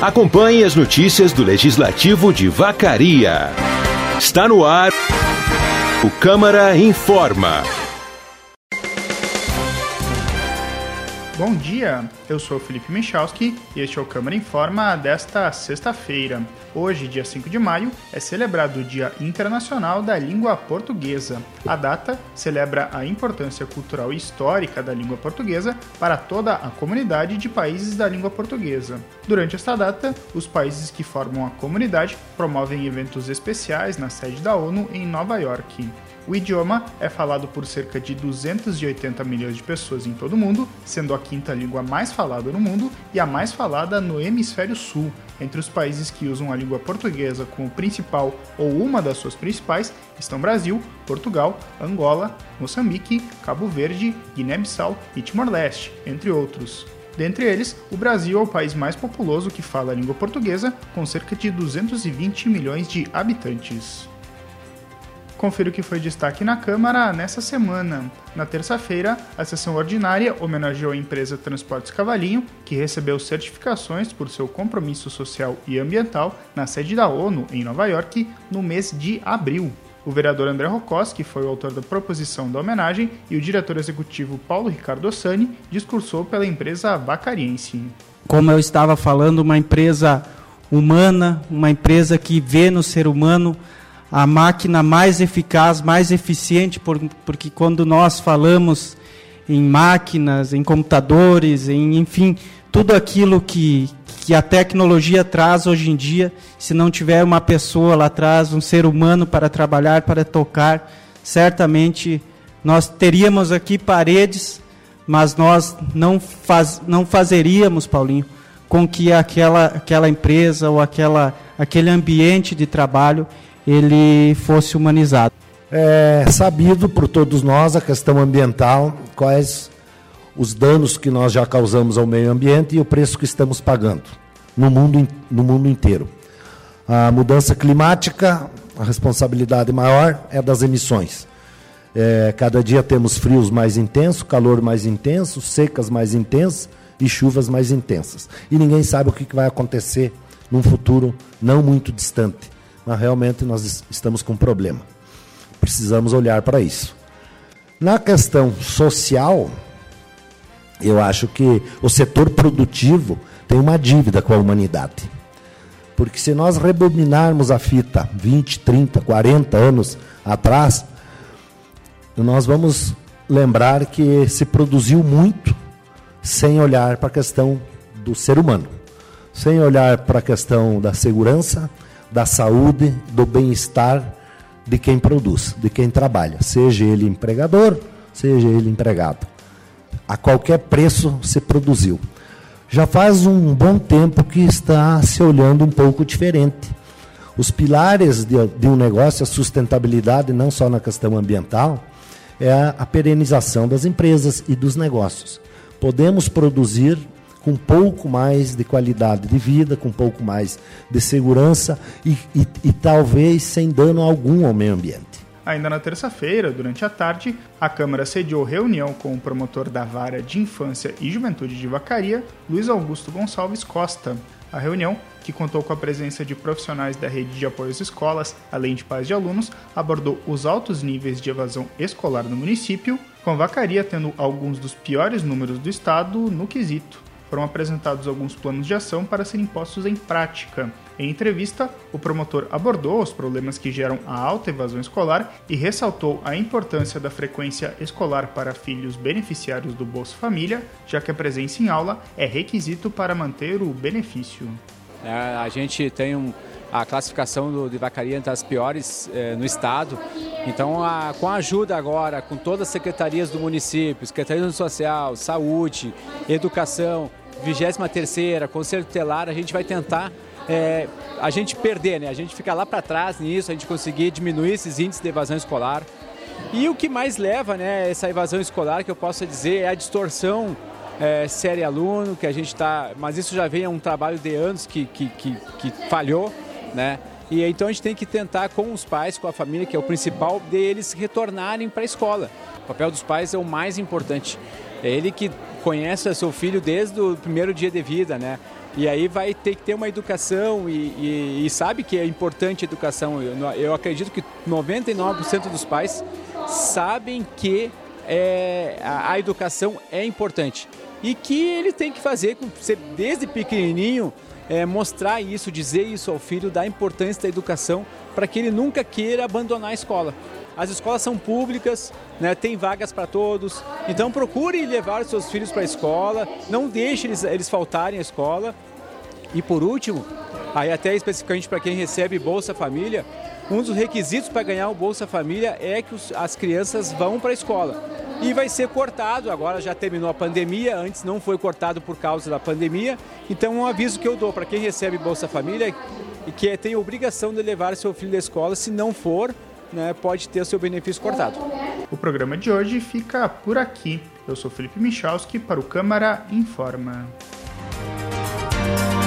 Acompanhe as notícias do Legislativo de Vacaria. Está no ar o Câmara Informa. Bom dia, eu sou Felipe Michalski e este é o Câmara Informa desta sexta-feira. Hoje, dia 5 de maio, é celebrado o Dia Internacional da Língua Portuguesa. A data celebra a importância cultural e histórica da língua portuguesa para toda a comunidade de países da língua portuguesa. Durante esta data, os países que formam a comunidade promovem eventos especiais na sede da ONU em Nova York. O idioma é falado por cerca de 280 milhões de pessoas em todo o mundo, sendo a quinta língua mais falada no mundo e a mais falada no Hemisfério Sul. Entre os países que usam a língua portuguesa como principal ou uma das suas principais estão Brasil, Portugal, Angola, Moçambique, Cabo Verde, Guiné-Bissau e Timor-Leste, entre outros. Dentre eles, o Brasil é o país mais populoso que fala a língua portuguesa, com cerca de 220 milhões de habitantes. Confira o que foi destaque na Câmara nessa semana. Na terça-feira, a sessão ordinária homenageou a empresa Transportes Cavalinho, que recebeu certificações por seu compromisso social e ambiental na sede da ONU, em Nova York, no mês de abril. O vereador André Rokoski foi o autor da proposição da homenagem e o diretor executivo Paulo Ricardo Ossani discursou pela empresa vacariense. Como eu estava falando, uma empresa humana, uma empresa que vê no ser humano a máquina mais eficaz, mais eficiente, porque quando nós falamos em máquinas, em computadores, enfim, tudo aquilo que a tecnologia traz hoje em dia, se não tiver uma pessoa lá atrás, um ser humano para trabalhar, para tocar, certamente nós teríamos aqui paredes, mas nós não fazeríamos, Paulinho, com que aquela empresa ou aquele ambiente de trabalho ele fosse humanizado. É sabido por todos nós a questão ambiental, quais os danos que nós já causamos ao meio ambiente e o preço que estamos pagando no mundo inteiro. A mudança climática, a responsabilidade maior é das emissões. Cada dia temos frios mais intensos, calor mais intenso, secas mais intensas e chuvas mais intensas. E ninguém sabe o que vai acontecer num futuro não muito distante. Mas realmente nós estamos com um problema. Precisamos olhar para isso. Na questão social, eu acho que o setor produtivo tem uma dívida com a humanidade. Porque se nós rebobinarmos a fita 20, 30, 40 anos atrás, nós vamos lembrar que se produziu muito sem olhar para a questão do ser humano, sem olhar para a questão da segurança, da saúde, do bem-estar de quem produz, de quem trabalha, seja ele empregador, seja ele empregado. A qualquer preço se produziu. Já faz um bom tempo que está se olhando um pouco diferente. Os pilares de um negócio, a sustentabilidade, não só na questão ambiental, é a perenização das empresas e dos negócios. Podemos produzir com um pouco mais de qualidade de vida, com um pouco mais de segurança e talvez sem dano algum ao meio ambiente. Ainda na terça-feira, durante a tarde, a Câmara sediou reunião com o promotor da Vara de Infância e Juventude de Vacaria, Luiz Augusto Gonçalves Costa. A reunião, que contou com a presença de profissionais da rede de apoio às escolas, além de pais de alunos, abordou os altos níveis de evasão escolar no município, com Vacaria tendo alguns dos piores números do estado no quesito. Foram apresentados alguns planos de ação para serem postos em prática. Em entrevista, o promotor abordou os problemas que geram a alta evasão escolar e ressaltou a importância da frequência escolar para filhos beneficiários do Bolsa Família, já que a presença em aula é requisito para manter o benefício. A gente tem a classificação de Vacaria entre as piores no estado. Então, com a ajuda agora, com todas as secretarias do município, Secretaria Social, Saúde, Educação, 23ª, Conselho Tutelar, a gente vai tentar a gente perder, né? A gente fica lá para trás nisso, a gente conseguir diminuir esses índices de evasão escolar. E o que mais leva, né, essa evasão escolar, que eu posso dizer, é a distorção série aluno, que a gente está... Mas isso já vem a um trabalho de anos que falhou, né? E então a gente tem que tentar com os pais, com a família, que é o principal, deles retornarem para a escola. O papel dos pais é o mais importante. É ele que conhece o seu filho desde o primeiro dia de vida, né? E aí vai ter que ter uma educação e sabe que é importante a educação. Eu acredito que 99% dos pais sabem que a educação é importante. E que ele tem que fazer, desde pequenininho, mostrar isso, dizer isso ao filho, da importância da educação, para que ele nunca queira abandonar a escola. As escolas são públicas, né, tem vagas para todos, então procure levar os seus filhos para a escola, não deixe eles faltarem à escola. E por último, aí até especificamente para quem recebe Bolsa Família, um dos requisitos para ganhar o Bolsa Família é que as crianças vão para a escola. E vai ser cortado, agora já terminou a pandemia, antes não foi cortado por causa da pandemia, então um aviso que eu dou para quem recebe Bolsa Família é que tem a obrigação de levar seu filho da escola, se não for, né, pode ter o seu benefício cortado. O programa de hoje fica por aqui. Eu sou Felipe Michalski para o Câmara Informa.